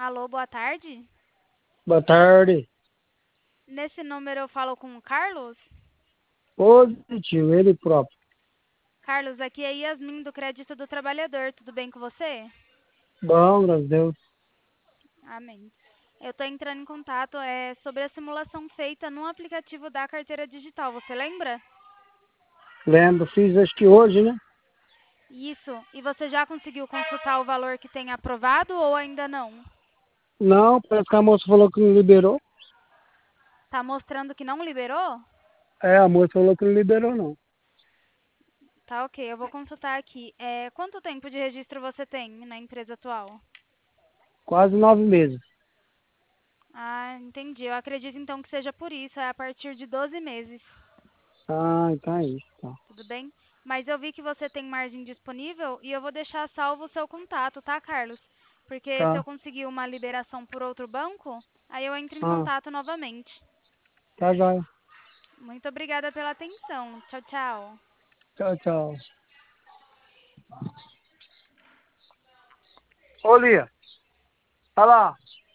Alô, boa tarde. Boa tarde. Nesse número eu falo com o Carlos. Positivo, ele próprio. Carlos, aqui é Yasmin do Crédito do Trabalhador. Tudo bem com você? Bom, graças a Deus. Amém. Eu estou entrando em contato sobre a simulação feita no aplicativo da carteira digital. Você lembra? Lembro, fiz acho que hoje, né? Isso. E você já conseguiu consultar o valor que tem aprovado ou ainda não? Não, parece que a moça falou que não liberou. Tá mostrando que não liberou? É, a moça falou que não liberou, não. Tá, ok. Eu vou consultar aqui. Quanto tempo de registro você tem na empresa atual? Quase 9 meses. Ah, entendi. Eu acredito então que seja por isso. É a partir de 12 meses. Ah, então é isso, tá. Tudo bem? Mas eu vi que você tem margem disponível e eu vou deixar salvo o seu contato, tá, Carlos? Porque se eu Tá. conseguir uma liberação por outro banco, aí eu entro em Ah, contato novamente. tá jóia. Muito obrigada pela atenção. Tchau, tchau. Tchau, tchau. Ô, Lia, olha lá.